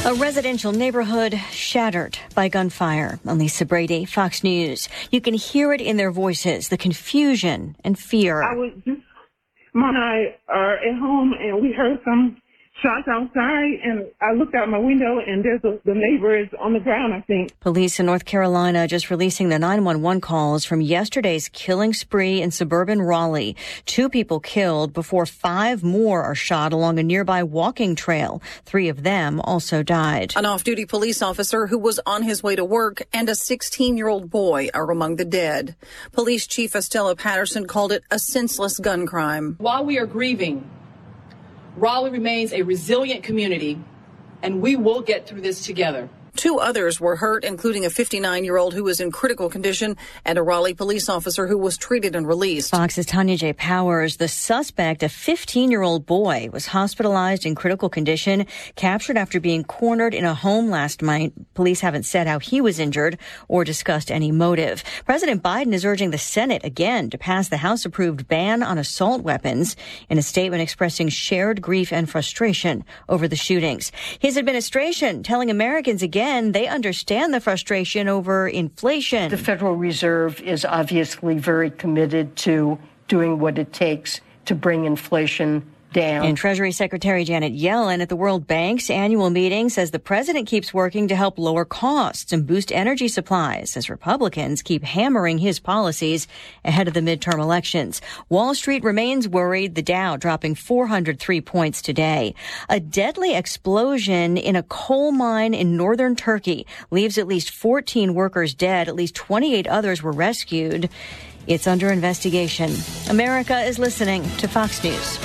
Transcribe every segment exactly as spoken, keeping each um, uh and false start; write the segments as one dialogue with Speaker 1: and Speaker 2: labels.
Speaker 1: A residential neighborhood shattered by gunfire. Lisa Brady, Fox News. You can hear it in their voices, the confusion and fear.
Speaker 2: I was just, Mom and I are at home, and we heard some shots outside, and I looked out my window, and there's a, the neighbor is on the ground, I think.
Speaker 1: Police in North Carolina just releasing the nine one one calls from yesterday's killing spree in suburban Raleigh. Two people killed before five more are shot along a nearby walking trail. Three of them also died.
Speaker 3: An off-duty police officer who was on his way to work and a sixteen-year-old boy are among the dead. Police Chief Estella Patterson called it a senseless gun crime.
Speaker 4: While we are grieving, Raleigh remains a resilient community, and we will get through this together.
Speaker 3: Two others were hurt, including a fifty-nine-year-old who was in critical condition and a Raleigh police officer who was treated and released.
Speaker 1: Fox's Tanya J. Powers. The suspect, a fifteen-year-old boy, was hospitalized in critical condition, captured after being cornered in a home last night. Police haven't said how he was injured or discussed any motive. President Biden is urging the Senate again to pass the House-approved ban on assault weapons in a statement expressing shared grief and frustration over the shootings. His administration telling Americans again they understand the frustration over inflation.
Speaker 5: The Federal Reserve is obviously very committed to doing what it takes to bring inflation down.
Speaker 1: And Treasury Secretary Janet Yellen at the World Bank's annual meeting says the president keeps working to help lower costs and boost energy supplies as Republicans keep hammering his policies ahead of the midterm elections. Wall Street remains worried, the Dow dropping four hundred three points today. A deadly explosion in a coal mine in northern Turkey leaves at least fourteen workers dead. At least twenty-eight others were rescued. It's under investigation. America is listening to Fox News.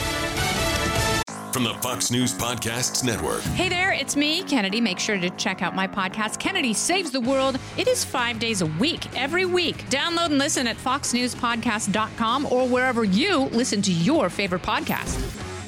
Speaker 6: From the Fox News Podcasts Network.
Speaker 7: Hey there, it's me, Kennedy. Make sure to check out my podcast, Kennedy Saves the World. It is five days a week, every week. Download and listen at fox news podcast dot com or wherever you listen to your favorite podcast.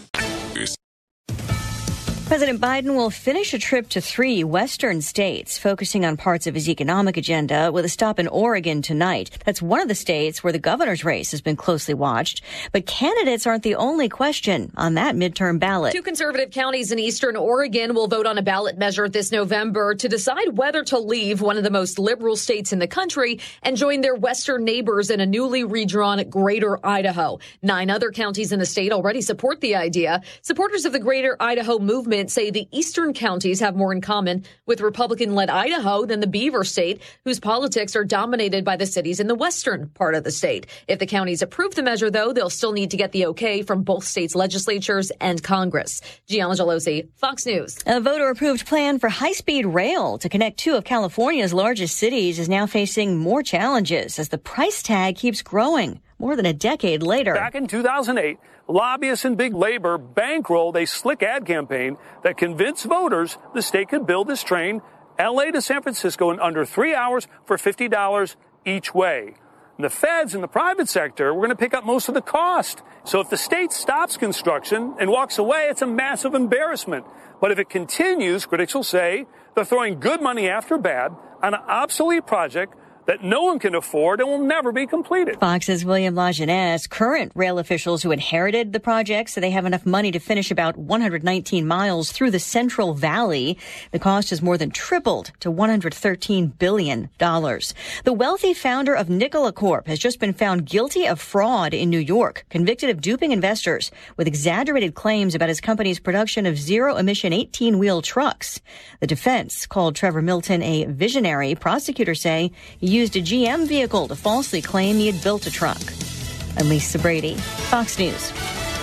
Speaker 1: President Biden will finish a trip to three western states, focusing on parts of his economic agenda, with a stop in Oregon tonight. That's one of the states where the governor's race has been closely watched. But candidates aren't the only question on that midterm ballot.
Speaker 8: Two conservative counties in eastern Oregon will vote on a ballot measure this November to decide whether to leave one of the most liberal states in the country and join their western neighbors in a newly redrawn Greater Idaho. Nine other counties in the state already support the idea. Supporters of the Greater Idaho movement say the eastern counties have more in common with Republican-led Idaho than the Beaver State, whose politics are dominated by the cities in the western part of the state. If the counties approve the measure, though, they'll still need to get the okay from both states' legislatures and Congress. Gianna Gelosi, Fox News.
Speaker 1: A voter-approved plan for high-speed rail to connect two of California's largest cities is now facing more challenges as the price tag keeps growing more than a decade later.
Speaker 9: Back in two thousand eight, lobbyists and big labor bankrolled a slick ad campaign that convinced voters the state could build this train L A to San Francisco in under three hours for fifty dollars each way. And the feds and the private sector were going to pick up most of the cost. So if the state stops construction and walks away, it's a massive embarrassment. But if it continues, critics will say they're throwing good money after bad on an obsolete project that no one can afford and will never be completed.
Speaker 1: Fox's William Lajeunesse. Current rail officials who inherited the project say they have enough money to finish about one hundred nineteen miles through the Central Valley. The cost has more than tripled to one hundred thirteen billion dollars. The wealthy founder of Nikola Corp has just been found guilty of fraud in New York, convicted of duping investors with exaggerated claims about his company's production of zero-emission eighteen-wheel trucks. The defense called Trevor Milton a visionary. Prosecutors say he used a G M vehicle to falsely claim he had built a truck. I'm Lisa Brady, Fox News.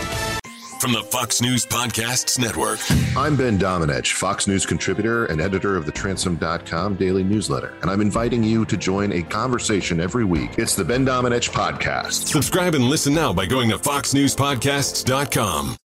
Speaker 6: From the Fox News Podcasts Network.
Speaker 10: I'm Ben Domenech, Fox News contributor and editor of the Transom dot com daily newsletter, and I'm inviting you to join a conversation every week. It's the Ben Domenech Podcast.
Speaker 6: Subscribe and listen now by going to fox news podcasts dot com.